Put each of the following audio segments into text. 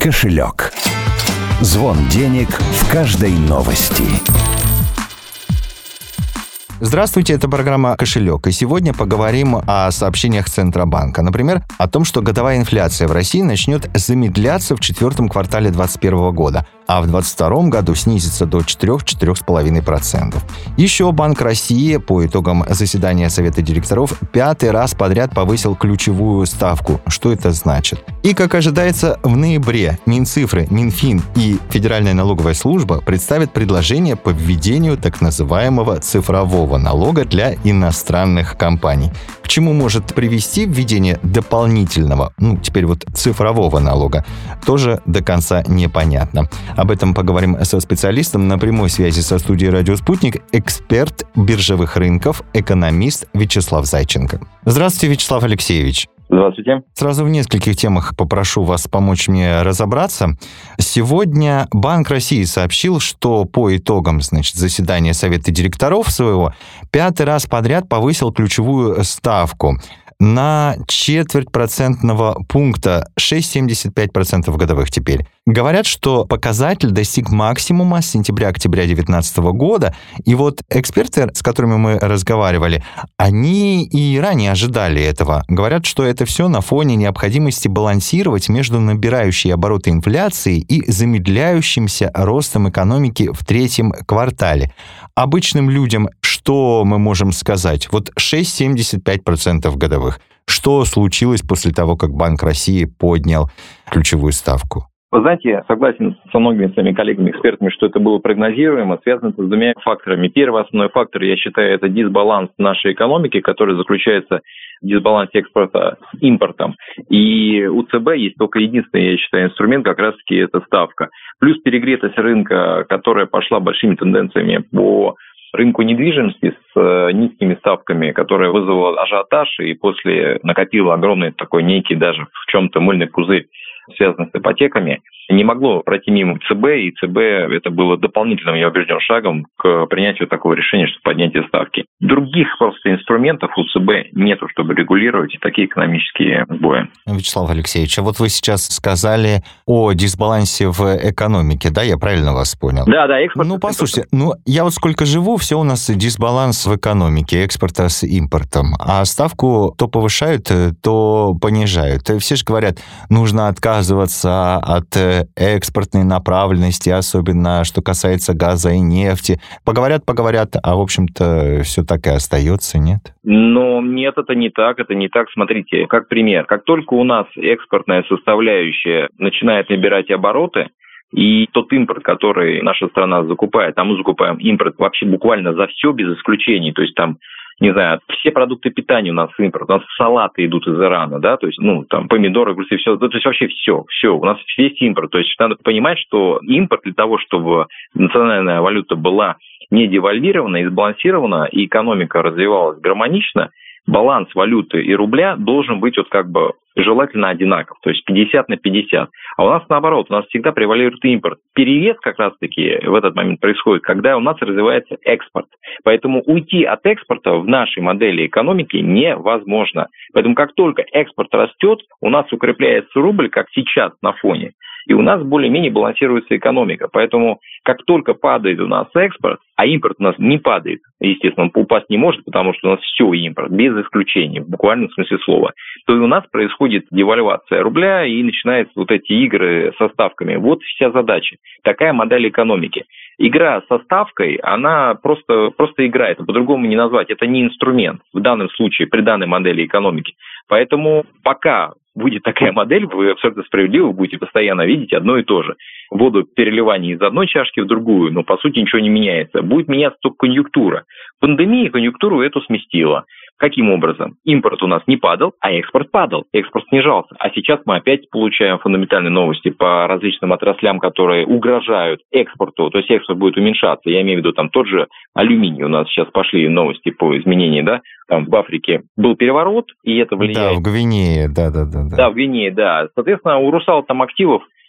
Кошелек. Звон денег в каждой новости. Здравствуйте, это программа «Кошелек». И сегодня поговорим о сообщениях Центробанка. Например, о том, что годовая инфляция в России начнет замедляться в четвертом квартале 2021 года, а в 2022 году снизится до 4-4,5%. Еще Банк России по итогам заседания Совета директоров 5-й раз подряд повысил ключевую ставку. Что это значит? И, как ожидается, в ноябре Минцифры, Минфин и Федеральная налоговая служба представят предложение по введению так называемого цифрового налога для иностранных компаний. К чему может привести введение дополнительного, теперь цифрового налога, тоже до конца непонятно. Об этом поговорим со специалистом на прямой связи со студией «Радио Спутник», эксперт биржевых рынков, экономист Вячеслав Зайченко. Здравствуйте, Вячеслав Алексеевич. Здравствуйте. Сразу в нескольких темах попрошу вас помочь мне разобраться. Сегодня Банк России сообщил, что по итогам, заседания Совета директоров своего 5-й раз подряд повысил ключевую ставку на 0,25 пункта, 6,75% годовых теперь. Говорят, что показатель достиг максимума с сентября-октября 2019 года. И эксперты, с которыми мы разговаривали, они и ранее ожидали этого. Говорят, что это все на фоне необходимости балансировать между набирающей обороты инфляцией и замедляющимся ростом экономики в третьем квартале. Обычным людям что мы можем сказать? 6,75% годовых. Что случилось после того, как Банк России поднял ключевую ставку? Вы знаете, согласен со многими своими коллегами-экспертами, что это было прогнозируемо. Связано это с двумя факторами. Первый основной фактор, я считаю, это дисбаланс нашей экономики, который заключается в дисбалансе экспорта с импортом. И у ЦБ есть только единственный, я считаю, инструмент, как раз-таки это ставка. Плюс перегретость рынка, которая пошла большими тенденциями по рынку недвижимости с низкими ставками, которая вызвала ажиотаж и после накопила огромный такой некий даже в чем-то мыльный пузырь, связанный с ипотеками, не могло пройти мимо ЦБ, и ЦБ это было дополнительным, я убежден, шагом к принятию такого решения, что поднятие ставки. Других просто инструментов у ЦБ нету, чтобы регулировать такие экономические сбои. Вячеслав Алексеевич, а вы сейчас сказали о дисбалансе в экономике, да? Я правильно вас понял? Да, экспорт. Послушайте, я сколько живу, все у нас дисбаланс в экономике, экспорта с импортом, а ставку то повышают, то понижают. Все же говорят, нужно отказываться от экспортной направленности, особенно что касается газа и нефти. Поговорят, а в общем-то все так и остается, нет? Но нет, это не так. Смотрите, как пример. Как только у нас экспортная составляющая начинает набирать обороты, и тот импорт, который наша страна закупает, а мы закупаем импорт вообще буквально за все без исключений, то есть там, не знаю, все продукты питания у нас импорт, у нас салаты идут из Ирана, да, то есть, помидоры, огурцы, все, то есть вообще все, у нас весь импорт, то есть надо понимать, что импорт для того, чтобы национальная валюта была не девальвирована и сбалансирована, и экономика развивалась гармонично, баланс валюты и рубля должен быть желательно одинаков, то есть 50/50. А у нас наоборот, у нас всегда превалирует импорт. Перевес как раз-таки в этот момент происходит, когда у нас развивается экспорт. Поэтому уйти от экспорта в нашей модели экономики невозможно. Поэтому как только экспорт растет, у нас укрепляется рубль, как сейчас на фоне, и у нас более-менее балансируется экономика. Поэтому как только падает у нас экспорт, а импорт у нас не падает, естественно, он упасть не может, потому что у нас все импорт, без исключения, в буквальном смысле слова, то и у нас происходит девальвация рубля и начинаются эти игры со ставками. Вот вся задача. Такая модель экономики. Игра со ставкой, она просто игра, это по-другому не назвать, это не инструмент в данном случае, при данной модели экономики. Поэтому пока выйдет такая модель, вы абсолютно справедливо будете постоянно видеть одно и то же. Воду переливания из одной чашки в другую, но по сути ничего не меняется. Будет меняться только конъюнктура. Пандемия конъюнктуру эту сместила. Каким образом? Импорт у нас не падал, а экспорт падал. Экспорт снижался. А сейчас мы опять получаем фундаментальные новости по различным отраслям, которые угрожают экспорту. То есть экспорт будет уменьшаться. Я имею в виду тот же алюминий. У нас сейчас пошли новости по изменению, да? Там в Африке был переворот, и это влияет. Да, в Гвинее, да. Да, в Гвинее, да. Соответственно, у Русала там активов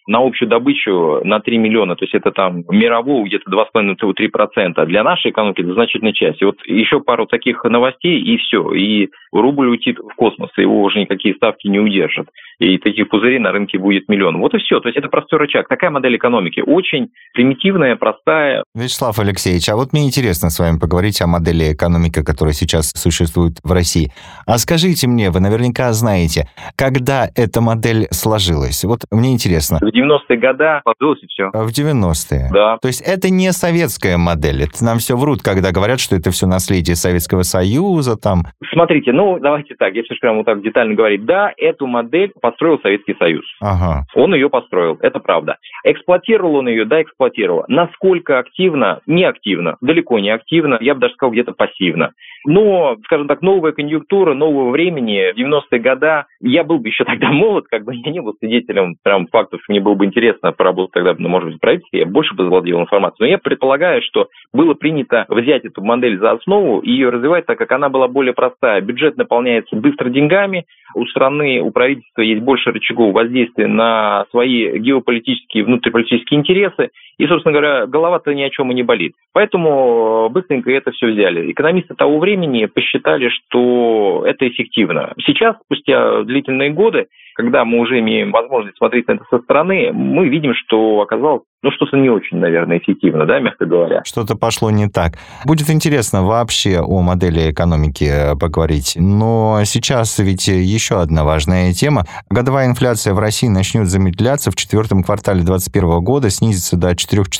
на общую добычу на 3 миллиона, то есть это там мирового где-то 2,5-3%, а для нашей экономики это значительная часть. И вот еще пару таких новостей, и все, и рубль улетит в космос, и его уже никакие ставки не удержат. И таких пузырей на рынке будет миллион. Вот и все. То есть это простой рычаг. Такая модель экономики. Очень примитивная, простая. Вячеслав Алексеевич, а вот мне интересно с вами поговорить о модели экономики, которая сейчас существует в России. А скажите мне, вы наверняка знаете, когда эта модель сложилась? Вот мне интересно. В 90-е годы сложилось и все. В 90-е? Да. То есть это не советская модель. Это нам все врут, когда говорят, что это все наследие Советского Союза там. Смотрите, давайте так, если уж прямо вот так детально говорить. Да, эту модель построил Советский Союз. Ага. Он ее построил, это правда. Эксплуатировал он ее, да, эксплуатировал. Насколько активно? Не активно, далеко не активно, я бы даже сказал, где-то пассивно. Но, скажем так, новая конъюнктура, нового времени, 90-е годы, я был бы еще тогда молод, как бы я не был свидетелем прям фактов, мне было бы интересно поработать тогда, может быть, в правительстве, я больше бы завладел информацией. Но я предполагаю, что было принято взять эту модель за основу и ее развивать, так как она была более простая. Бюджет наполняется быстро деньгами, у страны, у правительства есть больше рычагов воздействия на свои геополитические, внутриполитические интересы, и, собственно говоря, голова-то ни о чем и не болит. Поэтому быстренько это все взяли. Экономисты того времени посчитали, что это эффективно. Сейчас, спустя длительные годы, когда мы уже имеем возможность смотреть на это со стороны, мы видим, что оказалось, что-то не очень, наверное, эффективно, да, мягко говоря. Что-то пошло не так. Будет интересно вообще о модели экономики поговорить. Но сейчас ведь еще одна важная тема. Годовая инфляция в России начнет замедляться в четвертом квартале 2021 года, снизится до 4-4,5%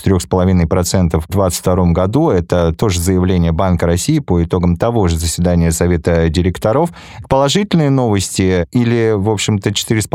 в 2022 году. Это тоже заявление Банка России по итогам того же заседания Совета директоров. Положительные новости или, в общем-то, 4,5%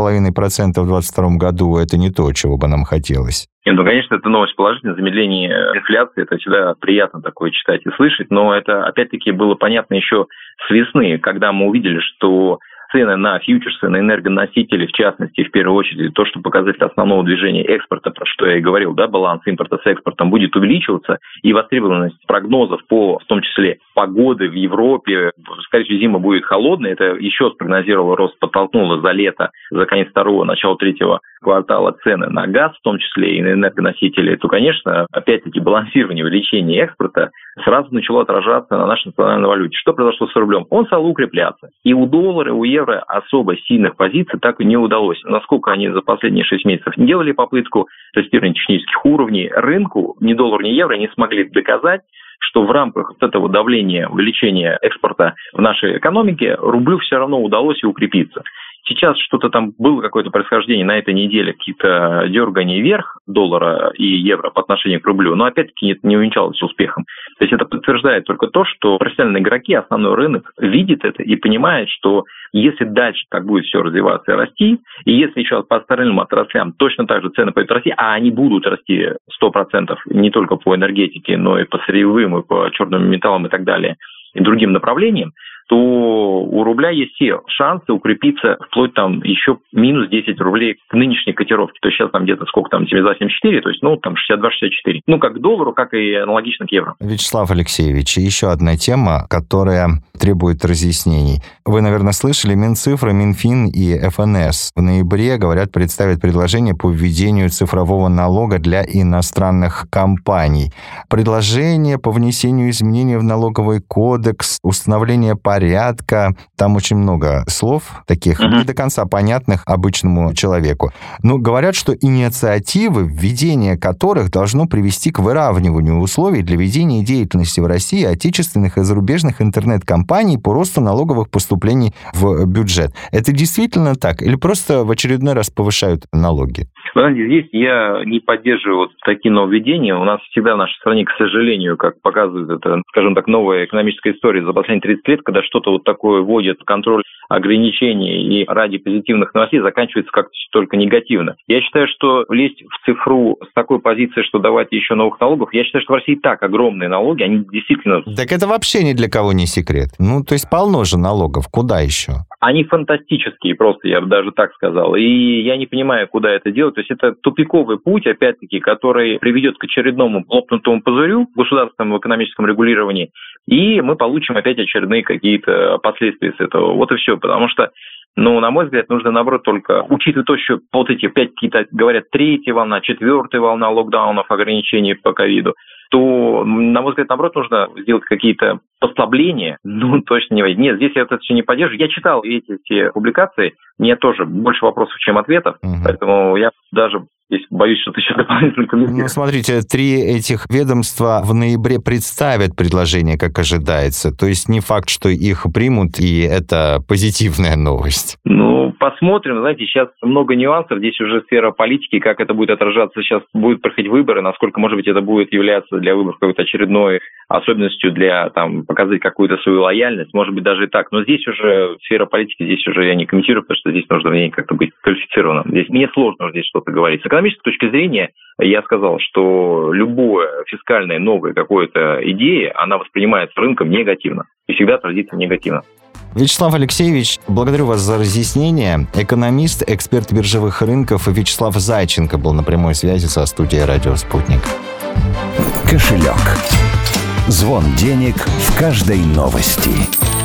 в 2022 году – это не то, чего бы нам хотелось? Конечно, это новость положительная. Замедление инфляции, это всегда приятно такое читать и слышать, но это, опять-таки, было понятно еще с весны, когда мы увидели, что цены на фьючерсы, на энергоносители, в частности, в первую очередь, то, что показатель основного движения экспорта, про что я и говорил, да, баланс импорта с экспортом будет увеличиваться, и востребованность прогнозов по, в том числе, погоды в Европе, скорее всего, зима будет холодной, это еще спрогнозировало рост, подтолкнуло за лето, за конец второго, начало третьего квартала цены на газ, в том числе и на энергоносители, то, конечно, опять-таки, балансирование, увеличение экспорта сразу начало отражаться на нашей национальной валюте. Что произошло с рублем? Он стал укрепляться. И у доллара, и у евро особо сильных позиций так и не удалось. Насколько они за последние 6 месяцев не делали попытку тестирования технических уровней, рынку ни доллар, ни евро не смогли доказать, что в рамках вот этого давления, увеличения экспорта в нашей экономике рублю все равно удалось и укрепиться. Сейчас что-то там было, какое-то происхождение на этой неделе, какие-то дергания вверх доллара и евро по отношению к рублю, но опять-таки это не увенчалось успехом. То есть это подтверждает только то, что профессиональные игроки, основной рынок, видит это и понимает, что если дальше так будет все развиваться и расти, и если еще по остальным отраслям точно так же цены пойдут расти, а они будут расти 100% не только по энергетике, но и по сырьевым, и по черным металлам и так далее, и другим направлениям, то у рубля есть все шансы укрепиться вплоть там еще минус 10 рублей к нынешней котировке. То есть сейчас там где-то сколько там, 72-74, то есть там 62-64. Как к доллару, как и аналогично к евро. Вячеслав Алексеевич, еще одна тема, которая требует разъяснений. Вы, наверное, слышали, Минцифры, Минфин и ФНС в ноябре, говорят, представят предложение по введению цифрового налога для иностранных компаний. Предложение по внесению изменений в налоговый кодекс, установление порядка. Там очень много слов, таких не до конца понятных обычному человеку. Но говорят, что инициативы, введение которых должно привести к выравниванию условий для ведения деятельности в России отечественных и зарубежных интернет-компаний по росту налоговых поступлений в бюджет. Это действительно так? Или просто в очередной раз повышают налоги? Знаете, здесь я не поддерживаю такие нововведения. У нас всегда в нашей стране, к сожалению, как показывает это, скажем так, новая экономическая история за последние 30 лет, когда что-то вот такое вводит, контроль, ограничения и ради позитивных новостей заканчивается как-то только негативно. Я считаю, что влезть в цифру с такой позиции, что давать еще новых налогов, я считаю, что в России и так огромные налоги, они действительно... Так это вообще ни для кого не секрет. То есть полно же налогов, куда еще? Они фантастические просто, я бы даже так сказал. И я не понимаю, куда это делать. То есть это тупиковый путь, опять-таки, который приведет к очередному лопнутому пузырю в государственном экономическом регулировании, и мы получим опять очередные какие-то последствия с этого. Вот и все. Потому что Но, на мой взгляд, нужно, наоборот, только учитывая то, что вот эти опять какие-то, говорят, 3-я волна, 4-я волна локдаунов, ограничений по ковиду, то, на мой взгляд, наоборот, нужно сделать какие-то послабления. Точно не войдет. Нет, здесь я это все не поддерживаю. Я читал эти все публикации, мне тоже больше вопросов, чем ответов, поэтому я даже здесь боюсь, что ты еще дополнительно комментируешь. Смотрите, 3 этих ведомства в ноябре представят предложение, как ожидается. То есть не факт, что их примут, и это позитивная новость. Посмотрим. Знаете, сейчас много нюансов. Здесь уже сфера политики, как это будет отражаться. Сейчас будут проходить выборы, насколько, может быть, это будет являться для выборов какой-то очередной особенностью для показать какую-то свою лояльность. Может быть, даже и так. Но здесь уже сфера политики, здесь уже я не комментирую, потому что здесь нужно в ней как-то быть квалифицированным. Здесь мне сложно здесь что-то говорить. С экономической точки зрения я сказал, что любое фискальное новое какое-то идея, она воспринимается рынком негативно. И всегда отразится негативно. Вячеслав Алексеевич, благодарю вас за разъяснение. Экономист, эксперт биржевых рынков Вячеслав Зайченко был на прямой связи со студией «Радио Спутник». Кошелек. Звон денег в каждой новости.